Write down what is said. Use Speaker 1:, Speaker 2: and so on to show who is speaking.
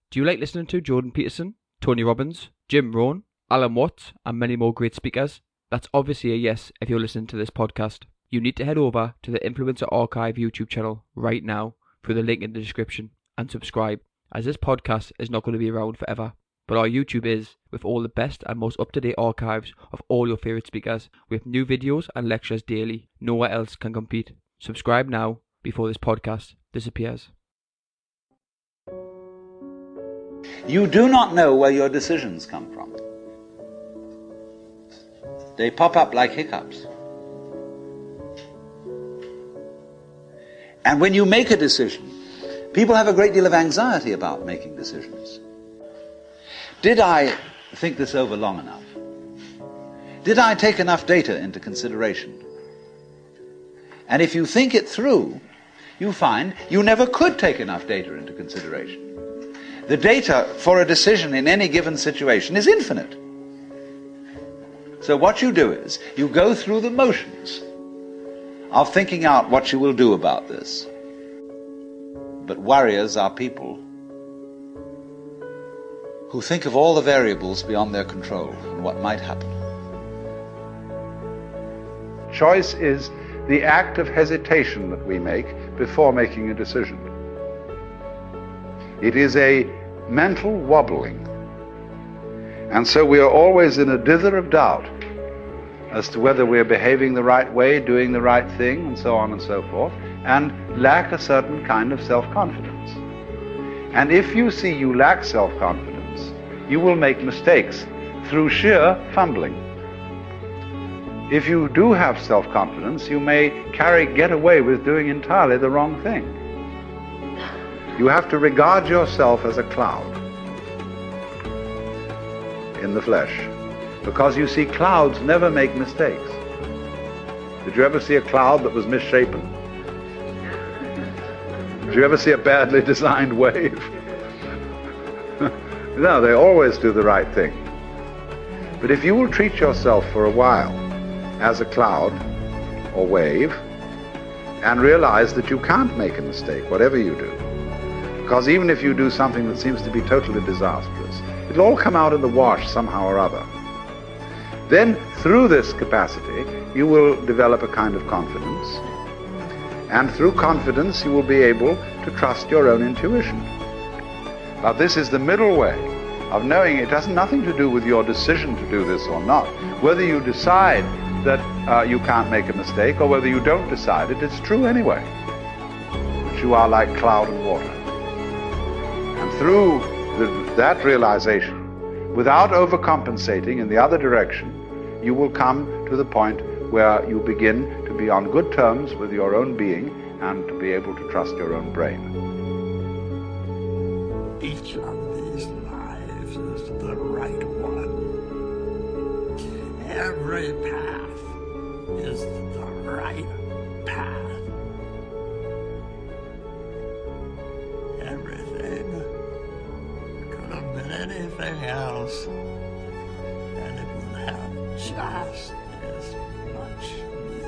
Speaker 1: Do you like listening to Jordan Peterson, Tony Robbins, Jim Rohn, Alan Watts, and many more great speakers? That's obviously a yes if you're listening to this podcast. You need to head over to the Influencer Archive YouTube channel right now through the link in the description and subscribe, as this podcast is not going to be around forever. But our YouTube is, with all the best and most up-to-date archives of all your favourite speakers, with new videos and lectures daily. Nowhere else can compete. Subscribe now before this podcast disappears.
Speaker 2: You do not know where your decisions come from. They pop up like hiccups. And when you make a decision, people have a great deal of anxiety about making decisions. Did I think this over long enough? Did I take enough data into consideration? And if you think it through, you find you never could take enough data into consideration. The data for a decision in any given situation is infinite. So what you do is, you go through the motions of thinking out what you will do about this. But warriors are people who think of all the variables beyond their control and what might happen.
Speaker 3: Choice is the act of hesitation that we make before making a decision. It is a mental wobbling. And so we are always in a dither of doubt as to whether we're behaving the right way, doing the right thing, and so on and so forth, and lack a certain kind of self-confidence. And if you see you lack self-confidence, you will make mistakes through sheer fumbling. If you do have self-confidence, you may get away with doing entirely the wrong thing. You have to regard yourself as a cloud in the flesh, because you see, clouds never make mistakes. Did you ever see a cloud that was misshapen? Did you ever see a badly designed wave? No, they always do the right thing. But if you will treat yourself for a while as a cloud or wave and realize that you can't make a mistake, whatever you do, because even if you do something that seems to be totally disastrous, it'll all come out in the wash somehow or other. Then, through this capacity, you will develop a kind of confidence. And through confidence, you will be able to trust your own intuition. Now, this is the middle way of knowing it has nothing to do with your decision to do this or not. Whether you decide that you can't make a mistake or whether you don't decide it, it's true anyway. That you are like cloud and water. And through that realization, without overcompensating in the other direction, you will come to the point where you begin to be on good terms with your own being and to be able to trust your own brain.
Speaker 4: Each of these lives is the right one. Every path is the right path. Everything could have been anything else, and it would have just as much